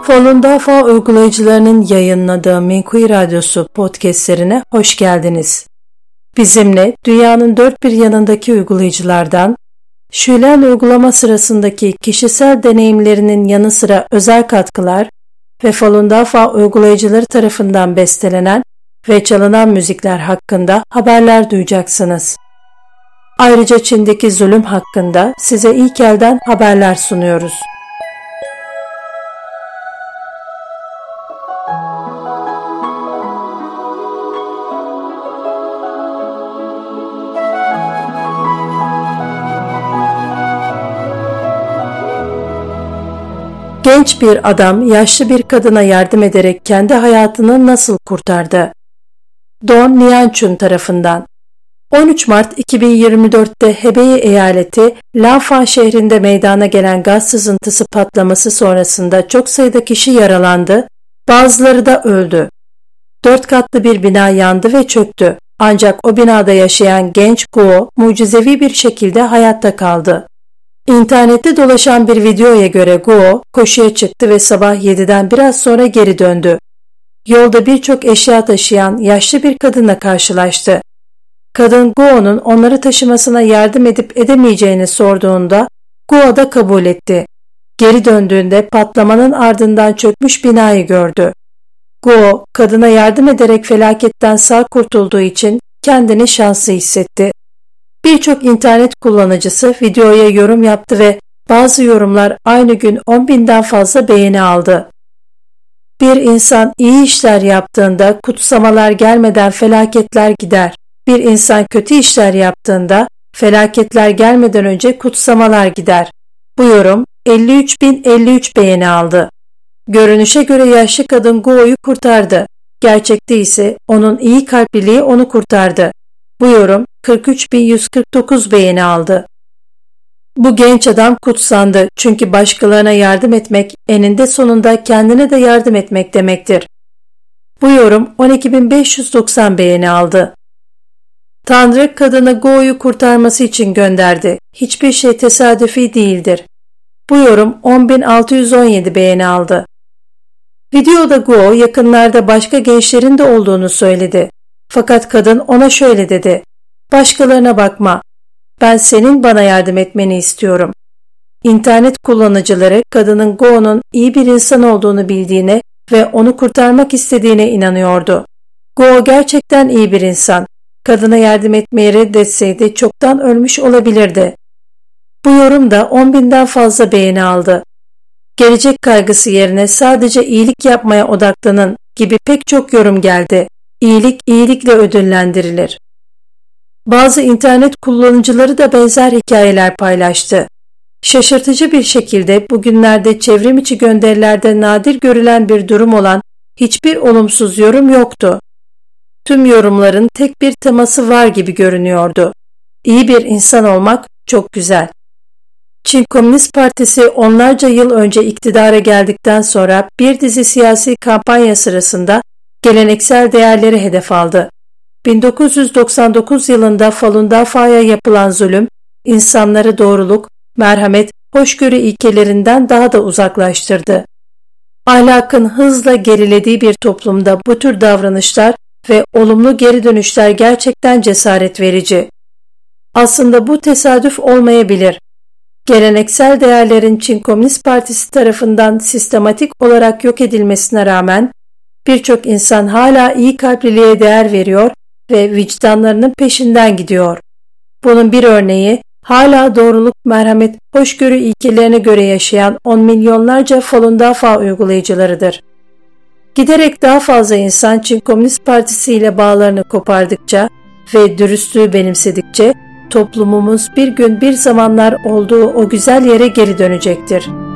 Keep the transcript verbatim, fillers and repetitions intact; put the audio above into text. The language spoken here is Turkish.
Falun Dafa uygulayıcılarının yayınladığı Minkuyi Radyosu podcastlerine hoş geldiniz. Bizimle dünyanın dört bir yanındaki uygulayıcılardan, Şülen uygulama sırasındaki kişisel deneyimlerinin yanı sıra özel katkılar ve Falun Dafa uygulayıcıları tarafından bestelenen ve çalınan müzikler hakkında haberler duyacaksınız. Ayrıca Çin'deki zulüm hakkında size ilk elden haberler sunuyoruz. Genç bir adam yaşlı bir kadına yardım ederek kendi hayatını nasıl kurtardı? Don Nianchun tarafından on üç Mart iki bin yirmi dört'te Hebei eyaleti Lanfang şehrinde meydana gelen gaz sızıntısı patlaması sonrasında çok sayıda kişi yaralandı, bazıları da öldü. Dört katlı bir bina yandı ve çöktü. Ancak o binada yaşayan genç Guo mucizevi bir şekilde hayatta kaldı. İnternette dolaşan bir videoya göre Guo koşuya çıktı ve sabah yedi'den biraz sonra geri döndü. Yolda birçok eşya taşıyan yaşlı bir kadınla karşılaştı. Kadın Guo'nun onları taşımasına yardım edip edemeyeceğini sorduğunda Guo da kabul etti. Geri döndüğünde patlamanın ardından çökmüş binayı gördü. Guo kadına yardım ederek felaketten sağ kurtulduğu için kendini şanslı hissetti. Birçok internet kullanıcısı videoya yorum yaptı ve bazı yorumlar aynı gün on binden fazla beğeni aldı. Bir insan iyi işler yaptığında kutsamalar gelmeden felaketler gider. Bir insan kötü işler yaptığında felaketler gelmeden önce kutsamalar gider. Bu yorum elli üç bin elli üç beğeni aldı. Görünüşe göre yaşlı kadın Guo'yu kurtardı. Gerçekte ise onun iyi kalpliliği onu kurtardı. Bu yorum kırk üç bin yüz kırk dokuz beğeni aldı. Bu genç adam kutsandı çünkü başkalarına yardım etmek eninde sonunda kendine de yardım etmek demektir. Bu yorum on iki bin beş yüz doksan beğeni aldı. Tanrı kadını Guo'yu kurtarması için gönderdi. Hiçbir şey tesadüfi değildir. Bu yorum on bin altı yüz on yedi beğeni aldı. Videoda Guo yakınlarda başka gençlerin de olduğunu söyledi. Fakat kadın ona şöyle dedi: "Başkalarına bakma. Ben senin bana yardım etmeni istiyorum." İnternet kullanıcıları kadının Guo'nun iyi bir insan olduğunu bildiğine ve onu kurtarmak istediğine inanıyordu. Guo gerçekten iyi bir insan. Kadına yardım etmeyi reddetseydi çoktan ölmüş olabilirdi. Bu yorum da on binden fazla beğeni aldı. Gelecek kaygısı yerine sadece iyilik yapmaya odaklanın gibi pek çok yorum geldi. İyilik iyilikle ödüllendirilir. Bazı internet kullanıcıları da benzer hikayeler paylaştı. Şaşırtıcı bir şekilde bugünlerde çevrim içi gönderilerde nadir görülen bir durum olan hiçbir olumsuz yorum yoktu. Tüm yorumların tek bir teması var gibi görünüyordu. İyi bir insan olmak çok güzel. Çin Komünist Partisi onlarca yıl önce iktidara geldikten sonra bir dizi siyasi kampanya sırasında geleneksel değerleri hedef aldı. bin dokuz yüz doksan dokuz yılında Falun Dafa'ya yapılan zulüm, insanları doğruluk, merhamet, hoşgörü ilkelerinden daha da uzaklaştırdı. Ahlakın hızla gerilediği bir toplumda bu tür davranışlar ve olumlu geri dönüşler gerçekten cesaret verici. Aslında bu tesadüf olmayabilir. Geleneksel değerlerin Çin Komünist Partisi tarafından sistematik olarak yok edilmesine rağmen birçok insan hala iyi kalpliliğe değer veriyor ve vicdanlarının peşinden gidiyor. Bunun bir örneği hala doğruluk, merhamet, hoşgörü ilkelerine göre yaşayan on milyonlarca Falun Dafa uygulayıcılarıdır. Giderek daha fazla insan Çin Komünist Partisi ile bağlarını kopardıkça ve dürüstlüğü benimsedikçe toplumumuz bir gün bir zamanlar olduğu o güzel yere geri dönecektir.